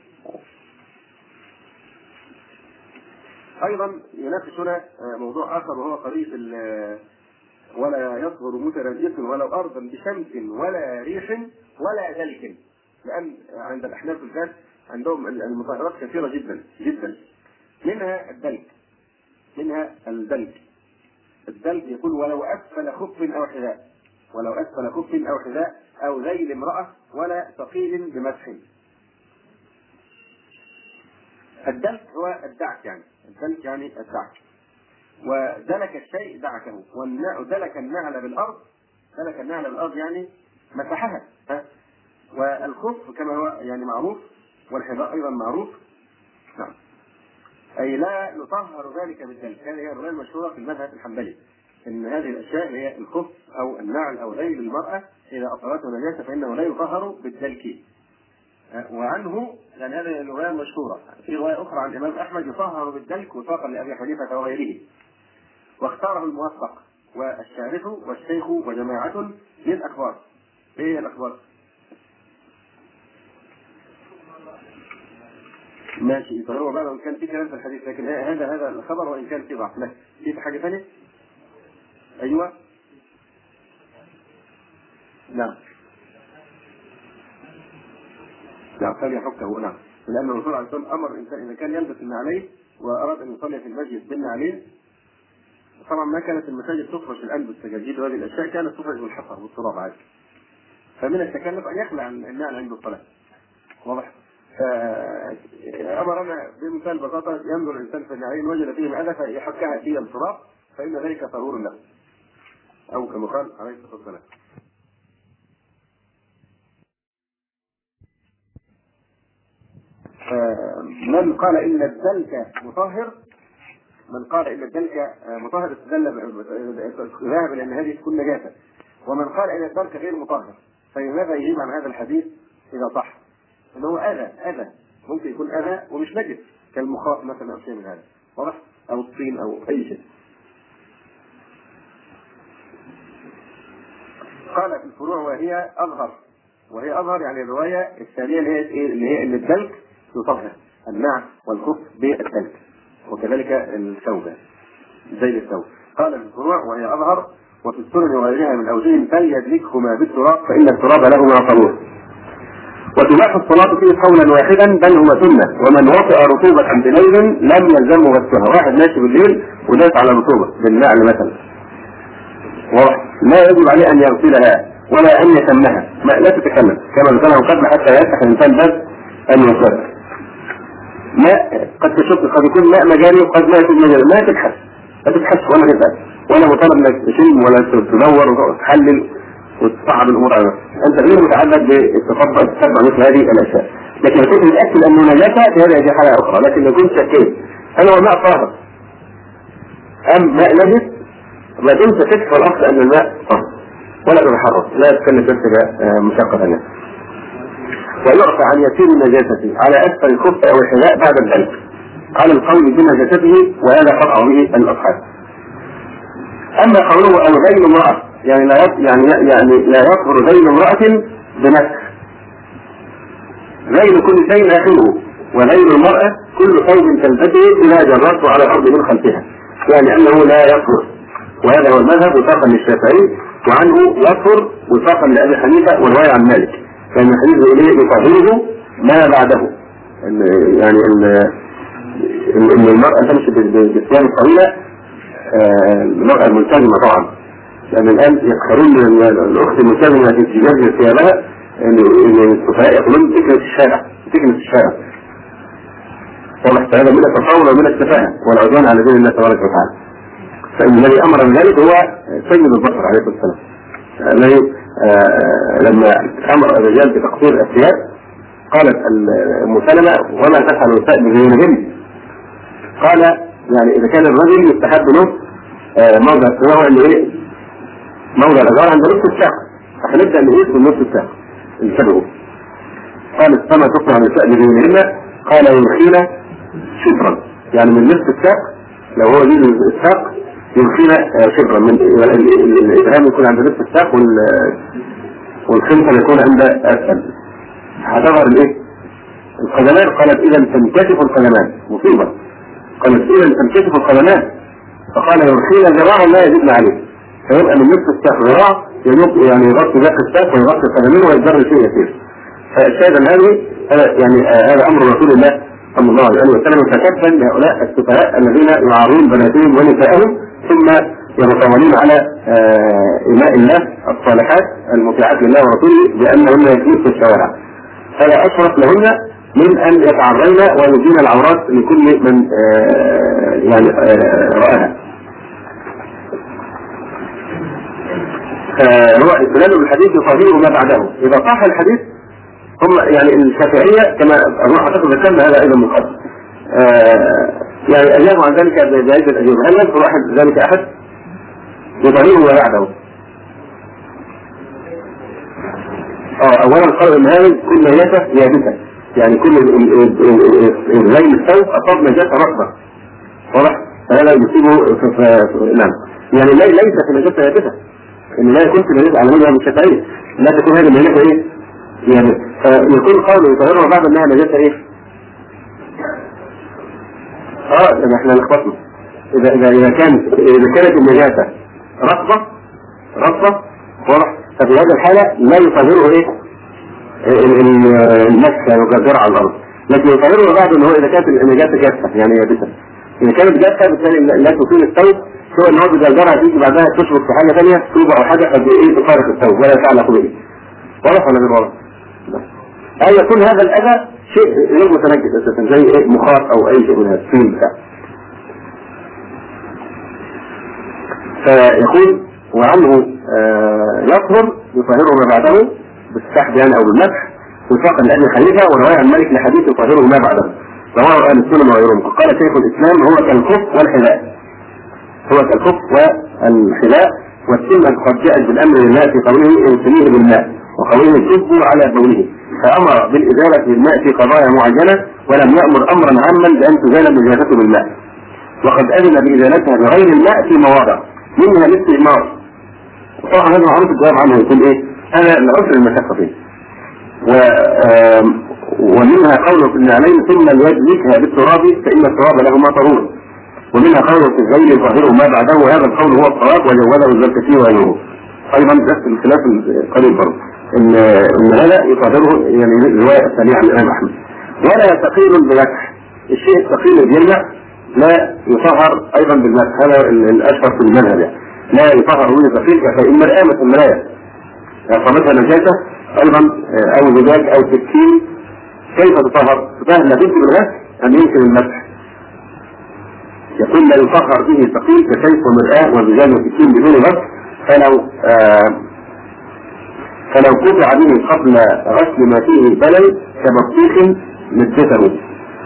أيضا يناقشنا موضوع آخر وهو قضية ولا يطهر متنجس ولو أرضا بشمس ولا ريح ولا دلك، لأن عند الأحناف الكاس عندهم المطهرات كثيرة جدا جدا، منها الدلك منها الدلك الدلك يقول ولو أسفل خف أو حذاء، ولو أسفل خف أو حذاء أو ذيل امرأة ولا ثقيل بمسح. الدلك هو الدعك، يعني الدلك يعني الدعك. ودلك الشيء دعكه، ودلك النعل بالأرض، دلك النعل بالأرض يعني مسحها. والخف كما هو يعني معروف، والحذاء أيضا معروف. نعم. أي لا يطهر ذلك بالدلك. هذه هي الرواية المشهورة في المذهب الحنبلي، إن هذه الأشياء هي الخف أو النعل أو ذيل المرأة إذا أصابته نجاسة فإنه لا يطهر بالدلك. وعنه لأن هذه الرواية المشهورة. في رواية أخرى عن الإمام أحمد يطهر بالدلك وفاقا لأبي حنيفة وغيره، واختاره الموفق والشارح والشيخ وجماعة من الأخبار. إيه الأخبار؟ ماشي، فهو بعد وإن كان في كلام في الحديث، لكن هذا هذا الخبر وإن كان في ضعف. لا، في حاجة ثانية؟ أيوة. نعم. نعم، فليحكه. نعم، لأن الرسول عليه الصلاة والسلام أمر الإنسان إذا كان يلبس النعلين وأراد أن يصلي في المسجد بالنعلين. طبعا ما كانت المساجد تفرش الآن بالسجاجيد وهذه الأشياء، كانت تفرش بالحصر والتراب عادي. فمن التكلف أن يخلع النعل عند الصلاة. واضح؟ أمرنا بمثال البساطة، ينظر الإنسان في النعلين وجد فيهم أذى فيحكها في التراب فإن ذلك طهور له، أو كما قال عليه الصلاة والسلام. من قال إن الدلك مطهر، من قال إن الدلك مطهر استدل ذهب لأن هذه تكون نجاسة. ومن قال إن الدلك غير مطهر فلماذا يجيب عن هذا الحديث إذا صح؟ إنه أذى أذى ممكن يكون أذى ومش نجس، كالمخاط مثلا أو شيء من هذا، واضح؟ أو الطين أو أي شيء. قال في الفروع وهي أظهر، وهي أظهر يعني الرواية الثانية اللي هي اللي هي إن الدلك يطهر، النعل والخف بالدلك، وكذلك الثوب زي الثوب. قال في الفروع وهي أظهر، وفي السنن وغيرها من أوجه فليدلكهما بالتراب فإن التراب لهما طهور. وتباح الصلاة فيه قولا واحدا بل هما سنة، ومن وطئ رطوبة بليل لم يلزمه غسلها. واحد ماشي بالليل وداس على رطوبة بالنعل مثلا، لا يجب عليه أن يغسلها ولا أن يشمها، لا تتكلم كما ذكرنا قبل حتى يفتح الإنسان باب أن يغسل. ماء قد تشك، قد يكون ماء مجاري وقد لا يكون مجاري، ما تبحث لا تبحث ولا تسأل ولا مطالب انك تشم ولا تدور وتحلل وتصعب الامور على نفسك. انت غير متعبد بالتطبع تتبع مثل هذه الاشياء. لكن لو كنت متاكد انه نجاسه فهذه دي حاله اخرى، لكن لو كنت شكيت هل هو ماء طاهر ام ماء نجس ما دمت تكفى الاصل ان الماء طاهر ولا تتحرك، لا تكلف نفسك مشقه ثانيه. ويعفى عن يسير النجاسه على اسفل الخف او الحذاء بعد الدلك على القول بنجاسته، وهذا قطع به الاصحاب. اما قوله او ذيل امراه يعني لا يعني يعني لا يطهر ذيل امراه بنفس، ذيل كل شيء اخره، وذيل المراه كل ثوب تلبسه اذا جرته على الارض من خلفها، يعني انه لا يطهر. وهذا هو المذهب وفاقا للشافعي، وعنه يطهر وفاقا لابي حنيفه والروايه عن مالك، كان الحديث اليه يطهره ما بعده. يعني ان المراه تمشي بالثياب الطويله، المرأة الملتزمة طبعا، لأن الآن يقترون من الأخت الملتزمة في تجهز ثيابها إن السفهاء يقولون تكنس الشارع تكنس الشارع واضح. هذا من التطاول ومن السفاهة والعدوان على دين الله تبارك وتعالى. فإن الذي أمر من ذلك هو سيد البشر عليه الصلاة والسلام، الذي لما أمر الرجال بتقصير الثياب قالت أم سلمة وما تفعل النساء بزينهن، قال يعني إذا كان الرجل يستحب له موضع السواء اللي ايه موضع الأزار عند نصف الساق، فهنبدأ نقيس من نصف الساق انتبهوا. قال السماء تطلع عن الساق بجنهن، قال يمخينا شبرا، يعني من نصف الساق لو هو جيد الساق يمخينا شبرا، من الإبهام يكون عند نصف الساق والخنصر يكون عند أسفل. هتظهر الايه القدمان. قالت إذا تنكشف القدمان مصيبة، قالت إذا تنكشف القدمان، فقال يرخينا ذراعا لا يزيدنا عليه، فيبقى من نصف الساق ذراع يعني يغطي باقي الساق ويغطي القدمين ويتجر شيء يسير. فالشاهد ان هذه يعني هذا امر رسول الله صلى الله عليه وسلم، فكفا لهؤلاء السفهاء الذين يعارون بناتهم ونساءهم ثم يتطاولون على إماء الله الصالحات المطيعات لله ورسوله بأنهن يكون في الشوارع، فلا أشرف لهن من أن يتعرين ويزين العورات لكل من يعني رآها. هو استدلال بالحديث يصادره ما بعده. إذا صح الحديث هم يعني الشافعية كما أعتقد ذكرنا هذا أيضا من قبل يعني أجابوا عن ذلك بجائزة الأجوبة. هل يذكر أحد ذلك أحد؟ يصادره ما بعده. اه اولا قالوا ان هذه كل نجاسه يابسه، يعني كل غير الثوب اصاب نجاسه رطبه واضح، فهذا يصيبه نعم يعني ليس في نجاسه يابسه، ان لا يكون في نجاسه على مذهب الشافعيه، لا تكون هذه النجاسه ايه يعني يكون قوله يطهرها بعد انها نجاسه ايه اه يعني احنا لخبطنا. اذا اذا اذا كانت اذا كانت النجاسه رطبه رطبه واضح، ففي هذه الحالة لا يطهره ايه المسح يقدر على الارض، لكن يطهره بعد ان هو اذا كانت النجاسة جافة يعني يابسة. اذا كانت جافة بالتالي لا تصير الثوب، سواء ان هو بيجرجرها تيجي بعدها تشبك في حاجة ثانية طوبة او حاجة قد ايه تفارق الثوب ولا يتعلق به. واضح ولا غير واضح؟ او يكون هذا الاذى شيء غير متنجس اساسا زي ايه مخاط او اي شيء من هذا السين بتاع. فيقول وعنه آه يطهر يطهره ما بعده بالسحب يعني او بالمسح وفاقا لأبي حنيفة، ورواية عن مالك لحديث يطهره ما بعده رواه اهل السنة وغيرهم. قال شيخ الاسلام هو كالخف والحذاء، هو كالخف والحذاء، والسنة قد جاءت بالامر لله في قوله انسليه بالماء وقوله كفوا على بوله، فامر بالازالة بالماء في قضايا معينة ولم يأمر امرا عاما بان تزال نجاسته بالماء، وقد اذن بازالتها بغير الماء في مواضع منها الاستئمار. طبعا هذا معروف الجواب عنه يقول ايه انا العسر المشقة فيه و... ومنها قوله في النعلين ثم يدلكها بالتراب فإن التراب له ما طهور، ومنها قوله في الغير يطهره ما بعده، وهذا القول هو الصواب وجوده الزركشي وغيره ايضا نفس الخلاف القليل برضه ان ان هذا يطهره يعني الروايه الثانيه عن الامام احمد. ولا ثقيل بالمسح، الشيء الثقيل اللي يمنع لا يطهر ايضا بالمسح، هذا الاشهر في المذهب يعني لا يطهر من ثقيل فإن مرآة المراية أصابتها نجاسة أيضا أو زجاج أو سكين كيف تطهر؟ تطهر لابد من الغسل أم يمكن المسح؟ يقول لا يطهر به ثقيل كسيف ومرآة وزجاج وسكين بدون غسل، فلو آه فلو قطع به قبل غسل ما فيه بلل كبطيخ مدته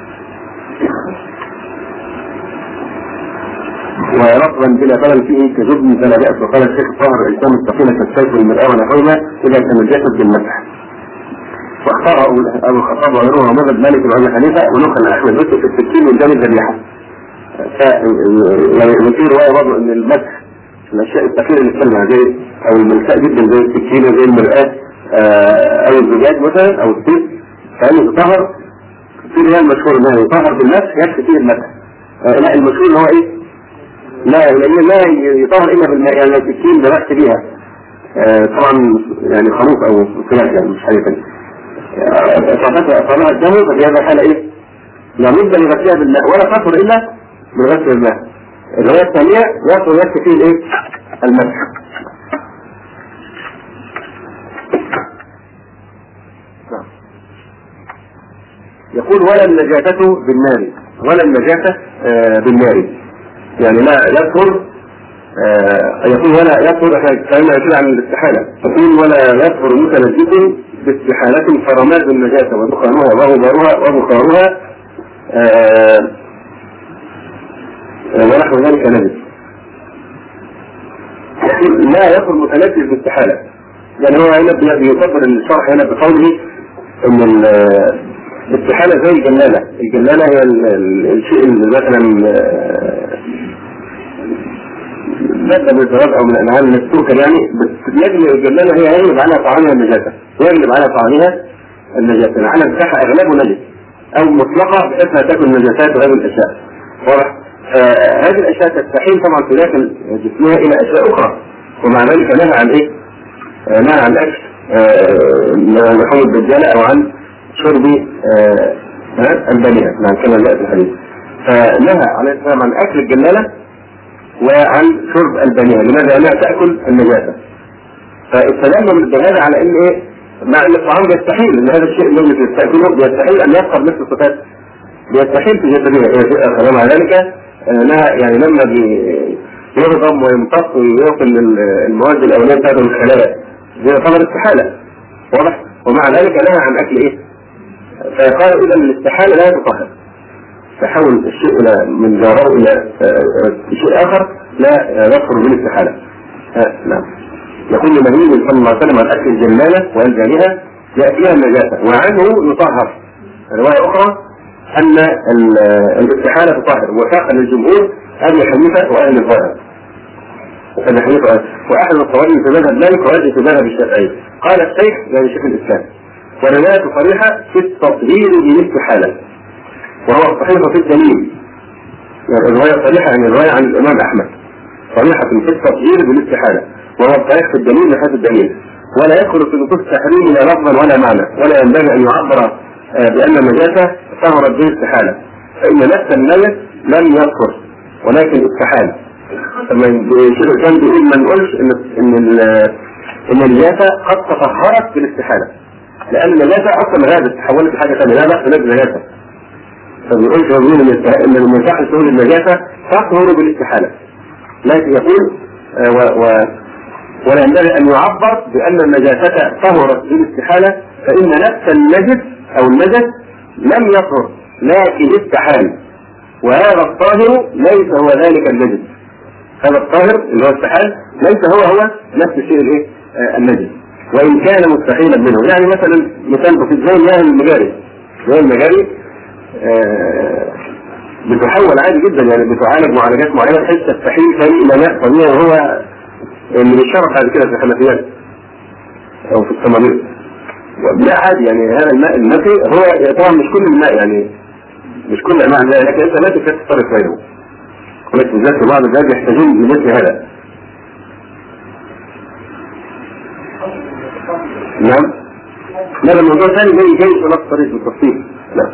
ورطبا بلا بلل فيه كجبن فلا بأس. وقال الشيخ الطاهر الإسلام الثقيلة كالسيف والمرآة ونحوهما إذا تنجست بالمسح. واختار أبو الخطاب وغيره ومذهب مالك وأبي حنيفة ونقل أحمد بس في السكين من جانب الذبيحة. وفي رواية برضه أن المسح الأشياء الثقيلة اللي نتكلم زي أو الملساء جدا زي السكينة زي المرآة أو الزجاج مثلا أو السيف فإنه يطهر في رواية المشهور أنه يطهر بالمسح يكفي فيه المسح. لا المشهور هو إيه؟ لا لا يطهر إلا بالماء، يعني السكين برأس بيها آه طبعا يعني خروف أو فلاح يعني مش حاجة ثانية أصابتها أصابها الدم ففي هذا الحالة إيه؟ لا بد من غسلها بالماء ولا تطهر إلا بغسل الماء. الرواية الثانية يطهر يكفي فيه الإيه؟ المسح. يقول ولا النجاسة بالنار، ولا النجاسة آه بالنار يعني لا يطهر آه يقول ولا يطهر، احنا اتكلمنا كده عن الاستحالة، يقول ولا يطهر متنجس باستحالة فرماد النجاسة ودخانها وغبارها وبخارها آه ونحو ذلك نجس. لا يطهر متنجس باستحالة، يعني هو هنا بيفضل الشرح هنا بقوله ان الاستحالة زي الجلالة، الجلالة هي الشيء اللي مثلا مادة من الزراب او من الانعام من السكر يعني، بس يجلب الجلالة هي يجلب على طعامها النجاسة، يجلب على طعامها النجاسة، على الساحة اغلبه نجس او مطلقة بحيث لا تكون نجاسات وهذه الاشياء. واضح؟ آه هذه الاشياء تستحيل طبعا في داخل جسمها الى اشياء اخرى، ومع ذلك نهى عن ايه؟ آه نهى عن اكل آه لحوم الدجالة او عن شرب آه البنية، نعم كما جاء في الحديث. فنهى عليه السلام عن اكل الجلالة وعن شرب البنية. لماذا؟ لأنها تأكل النجاسة. فاستدلوا بهذا على ان ايه؟ مع ان الطعام بيستحيل ان هذا الشيء الذي تأكله بيستحيل ان يبقى بنفس الصفات، بيستحيل في جسدها. فمع ذلك انها يعني لما بيهضم ويمتص ويوصل المواد الاوليه بتاعته من الخلايا دي تعتبر استحاله، واضح؟ ومع ذلك نهى عن اكل ايه؟ فقال اذا الاستحاله لا تطهر، تحول الشيء الى من جاره الى شيء اخر لا يكفر بالاستحاله. نعم. يقول النبي صلى الله عليه وسلم عن اكل الجماله والجانيه ياتيها النجاسه وعنه يطهر. روايه اخرى ان الاستحاله تطهر، وفاق للجمهور ابي حنيفه واهل الظاهر. ابي حنيفه واحد الطوائف في مذهب مالك وأحد في مذهب الشافعي. قال الشيخ يعني شيخ الاسلام: وروايه صريحه في التطهير بالاستحاله، وهو الصحيح في الدليل. يعني الروايه صريحه يعني الروايه عن الامام احمد صريحه في التطهير بالاستحاله، وهو الصحيح في الدليل من حيث الدليل، ولا يدخل في نصوص التحريم لا لفظا ولا معنى، ولا ينبغي ان يعبر بان النجاسه طهرت بالاستحاله، فان نفس النجس لم يكفر ولكن استحال. لما الشيخ الاسلام بيقول ما نقولش ان ان ان النجاسه قد تطهرت بالاستحاله، لان النجاسه اصلا غابت تحولت لحاجه ثانيه، لا بأس نجس نجاسه. فبيقول يقول ان من يصح تقول النجاسه تطهر بالاستحاله، لكن يقول و, و ولا ينبغي ان يعبر بان النجاسه طهرت بالاستحاله، فان نفس النجس او النجس لم يطهر لكن استحال، وهذا الطاهر ليس هو ذلك النجس. هذا الطاهر اللي هو استحال ليس هو هو نفس الشيء الايه آه النجس، وان كان مستحيلا منه. يعني مثلا مثال بسيط زي المياه المجاري، زي المجاري آه بتحول عادي جدا، يعني بتعالج معالجات معينه بحيث تستحيل ثاني الى ماء طبيعي، وهو اللي بيشرب بعد كده في الحنفيات او في الصمامير. لا عادي، يعني هذا الماء النقي هو طبعا مش كل الماء، يعني مش كل انواع الماء، لكن انت لا تتصرف بينهم. ولكن بالذات بعض الناس يحتاجون لمثل هذا. نعم. لا الموضوع ثاني جاي جاي في نفس الطريق بالتفصيل. لا.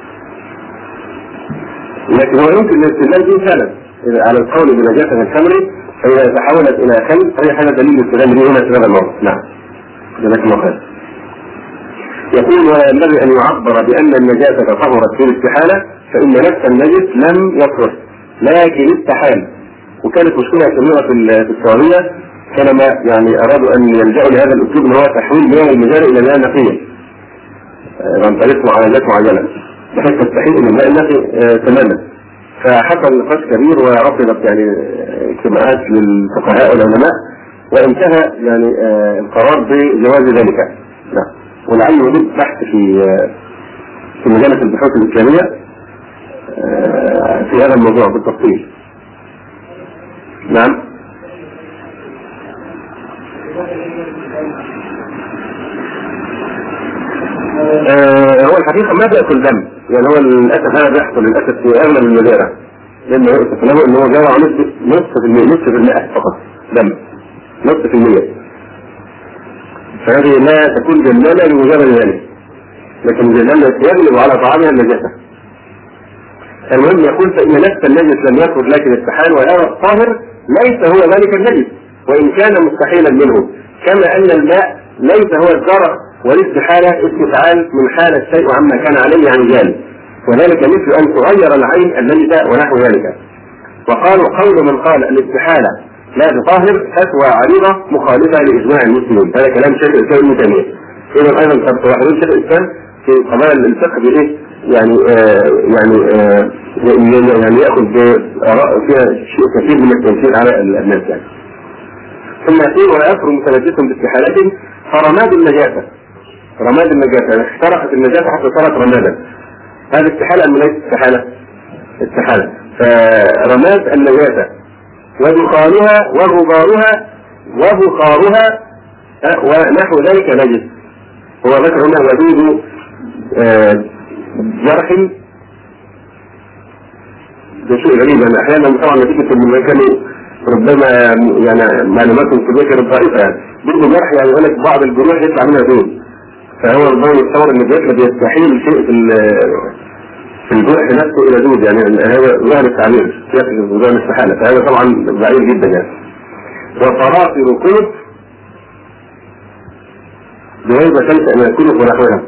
لكن هو يمكن الاستدلال به فعلا على القول بنجاسة الخمر، فإذا تحولت إلى خل فهي حاجة دليل الاستدلال به هنا في هذا الموضوع. نعم. جزاك الله خير. يقول ولا ينبغي أن يعبر بأن النجاسة طهرت في الاستحالة، فإن نفس النجس لم يطهر لكن استحال. وكانت مشكلة كبيرة في السعودية حينما يعني أرادوا أن يلجأوا لهذا الأسلوب اللي هو تحويل مياه المجاري إلى مياه نقية عن طريق معالجات معينة بحيث تستحيل إلى الماء النقي تماما. فحصل نقاش كبير ورفضت يعني اجتماعات للفقهاء والعلماء، وانتهى يعني القرار بجواز ذلك. نعم. ولعل وجود بحث في في مجلة البحوث الإسلامية في هذا الموضوع بالتفصيل. نعم. آه هو الحقيقة ما بيأكل دم، يعني هو للأسف هذا بيحصل للأسف في أغلب المزارع، لأنه له أنه جرى نصف نصف في المئة نصف في المئة فقط دم، نصف في المئة. فهذه لا تكون جمالة بمجرد ذلك، لكن الجمالة يغلب على طعامها النجاسة. المهم يقول فإن نفس النجس لم يكن لكن استحال، وهذا الطاهر ليس هو ذلك النجس وإن كان مستحيلا منه، كما أن الماء ليس هو الزرع والاستحالة استفعال من حال الشيء عما كان عليه عن ذلك، وذلك مثل أن تغير العين الميتة ونحو ذلك. وقالوا قول من قال الاستحالة لا تطهر فتوى عريضة مخالفة لإجماع المسلمين. هذا كلام شيخ الإسلام ابن تيمية. إذا أيضا تلاحظون شيخ الإسلام في قضايا الفقه بإيه يعني آه يعني آه يعني يأخذ بآراء فيها شيء كثير من التنفيذ على الناس يعني. ثم يقول ولا يكفر متلبس باستحالة فرماد النجاسة. رماد النجاسة احترقت النجاسة حتى صارت رمادا. هذه استحالة أم ليست استحالة؟ استحالة. فرماد النجاسة ودخانها وغبارها وبخارها ونحو ذلك نجس. هو ذكر هنا وجود جرح، ده شيء غريب يعني احيانا طبعا نتيجة من كانوا ربما يعني معلوماتهم في ذكر الضعيفة يعني ضد جرح، يعني يقول لك بعض الجروح يطلع منها دون، فهو ربما يتصور ان الجسد بيستحيل شيء في البرح نفسه الى دود، يعني هذا ظاهر التعبير يقصد موضوع الاستحاله، فهذا طبعا بعيد جدا يعني. وفراطر كنف بغيبة شمس ان يكون ونحوها.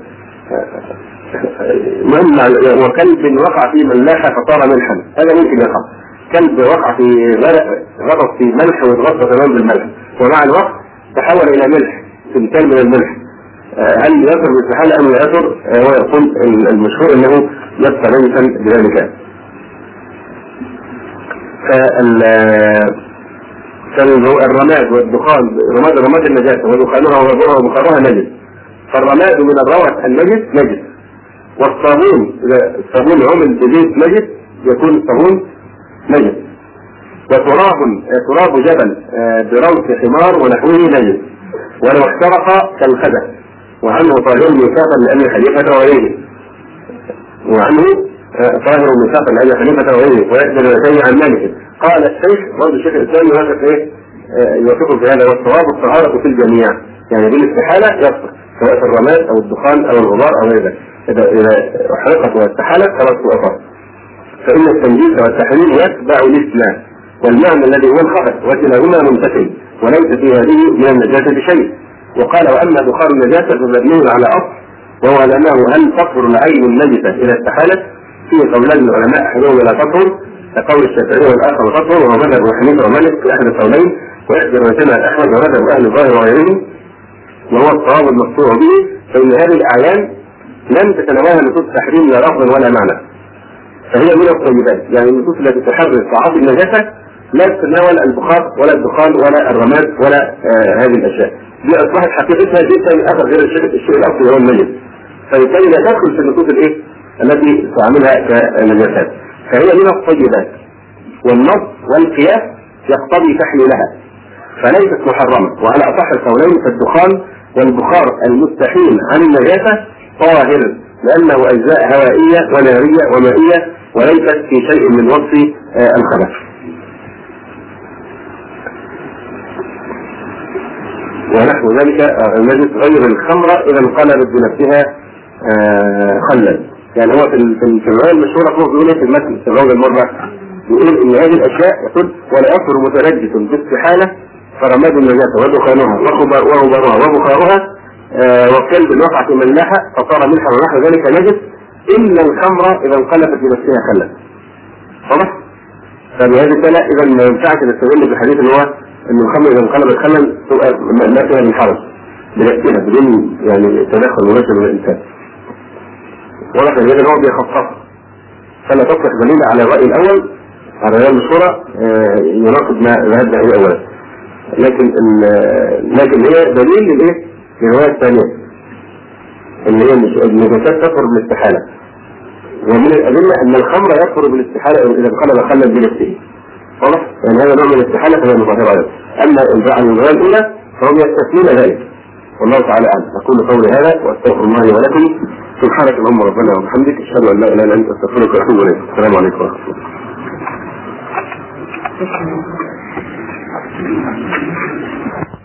المهم وكلب وقع في ملاحه فصار ملحا، هذا ممكن يقع. كلب وقع في غرق في ملح واتغطى تمام بالملح، ومع الوقت تحول الى ملح، تمثال من الملح. هل يأثر بالاستحالة ام لا يأثر؟ ويقول المشهور انه يبقى نجسا بذلك. فالرماد والدخان، رماد رماد النجاسة ودخانها وغبرها وبخارها نجس، فالرماد من الروث النجس نجس. والصابون اذا الصابون عمل بزيت نجس يكون الصابون نجس. وتراب تراب جبل بروث حمار ونحوه نجس ولو احترق كالخبث، وعنه طاهر ميثاقا لأبي حنيفة وغيره، وعنه طاهر ميثاقا لأبي حنيفة وغيره ويقدر يتبع عن مالك. قال الشيخ برضه الشيخ الإسلامي وهذا ايه يوافقه في هذا، والصواب الطهارة في الجميع، يعني بالاستحالة يصح سواء في الرماد أو الدخان أو الغبار أو غيره، إذا إذا أحرقت واستحالت خلاص وأطهر. فإن التنجيس والتحليل يتبع الإسلام والمعنى الذي هو الخبث، وكلاهما منتفي وليس في هذه من النجاسة شيء. وقال وأما دخان النجاسة فمبني على أصل، وهو أنه هل تطهر العين النجسة إذا استحالت؟ فيه قولان العلماء أحدهما لا تطهر كقول الشافعي والآخر تطهر، وهو مذهب أبي حنيفة ومالك في أحد القولين، ويحضر مثلها أحمد ومذهب أهل الظاهر وغيرهم، وهو الصواب المقطوع به. فإن هذه الأعيان لم تتناولها نصوص تحريم لا لفظا ولا معنى، فهي من الطيبات، يعني النصوص التي تحرر تعاطي النجاسة لا تتناول البخار ولا الدخان ولا الرماد ولا آه هذه الأشياء، دي أصبحت حقيقتها جدا أثر غير الشيء الشيء الأصلي هو النجس، فبالتالي لا تدخل في النصوص الإيه التي تعملها كنجاسات، فهي من الطيبات. والنص والقياس يقتضي تحليلها فليست محرمة، وعلى أصح القولين فالدخان والبخار المستحيل عن النجاسة طاهر، لأنه أجزاء هوائية ونارية ومائية وليست في شيء من وصف آه الخبث. ونحو ذلك النجس غير الخمرة إذا انقلبت بنفسها آه خلا، يعني هو في الرواية المشهورة فوق بيقول في المتن في الروضة المرة يقول إن هذه الأشياء يقول ولا يصر متنجس باستحالة فرماد النجاسة ودخانها وغبارها وبخارها آه والكلب الوقع في ملاحة فصار ملحا ونحو ذلك نجس إلا الخمرة إذا انقلبت بنفسها خلا. واضح؟ فبهذه الحالة إذا ما ينفعش نستدل بالحديث اللي هو إن الخمر إذا انقلبت خلا تبقى ما فيها من حرج بنفسها بدون يعني تدخل مباشر من الإنسان. واضح إن هذا هو بيخصص، فلا تصلح دليل على الرأي الأول على الرأي المشهورة آه يناقض ما ذهبنا إليه أولا، لكن لكن هي دليل للإيه؟ الرواية الثانية اللي هي النجاسات تكفر بالاستحالة، ومن الأدلة أن الخمر يكفر بالاستحالة إذا انقلب خلا بنفسه. واضح؟ يعني هذا نوع من الاستحالة فهي مظاهرة. أما الرواية الأولى فهم يستثنون ذلك، والله تعالى أعلم. أقول قولي هذا وأستغفر الله ولكم، سبحانك اللهم ربنا وبحمدك، أشهد أن لا إله إلا أنت، أستغفرك وأتوب إليك. السلام عليكم ورحمة الله.